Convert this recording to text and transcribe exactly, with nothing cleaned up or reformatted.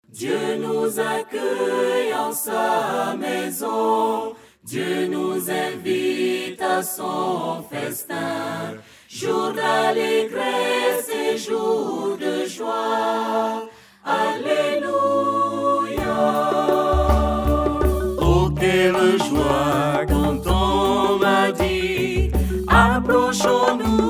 Dieu nous accueille en sa maison, Dieu nous invite à son festin, jour d'allégresse et jour de joie. Alléluia. Oh, quelle joie quand on m'a dit, approchons-nous